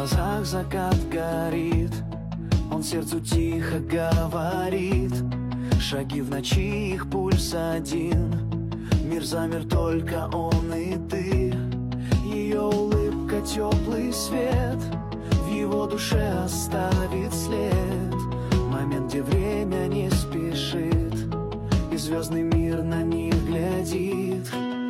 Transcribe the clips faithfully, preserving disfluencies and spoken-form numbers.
глазах закат горит, он сердцу тихо говорит. Шаги в ночи, их пульс один, мир замер, только он и ты. Ее улыбка, теплый свет, в его душе оставит след. Момент, где время не спешит, и звездный мир на них глядит.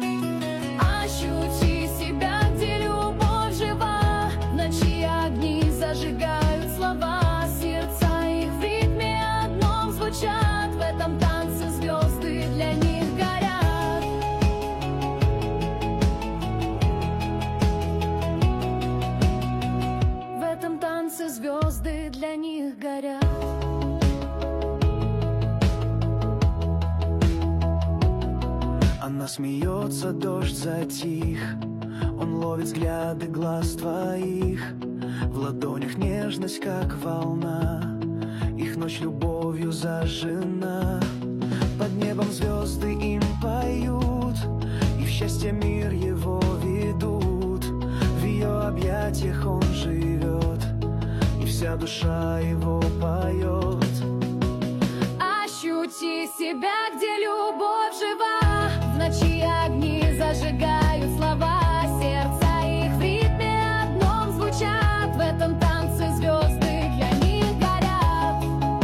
Ощути себя, где любовь жива, в ночи огни зажигают слова. Сердца их в ритме одном звучат, в этом танце звезды для них горят. В этом танце звезды для них горят. Она смеется, дождь затих, он ловит взгляды глаз твоих. В ладонях нежность, как волна, их ночь любовью зажжена. Под небом звезды им поют, и в счастье мир его ведут. В ее объятиях он живет, и вся душа его поет. Ощути себя, где любовь жива, в ночи огни зажигают слова. Сердца их в ритме одном звучат, в этом танце звезды для них горят.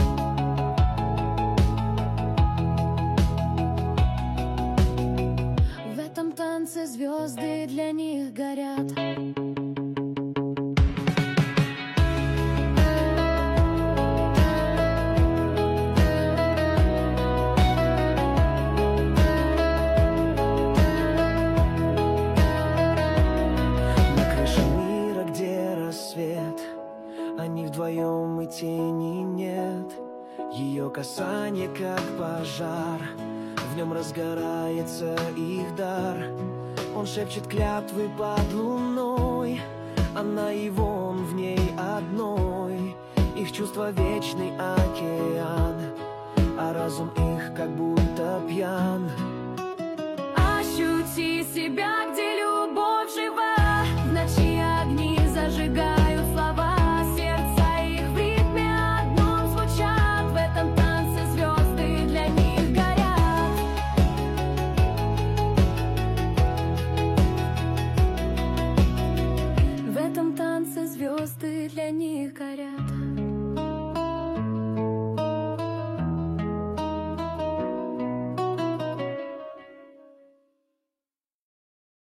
В этом танце звезды для них горят. Они вдвоем, и тени нет. Ее касание, как пожар, в нем разгорается их дар. Он шепчет клятвы под луной, она его, он в ней одной. Их чувство вечный океан, а разум их как будто пьян. Ощути себя, где любовь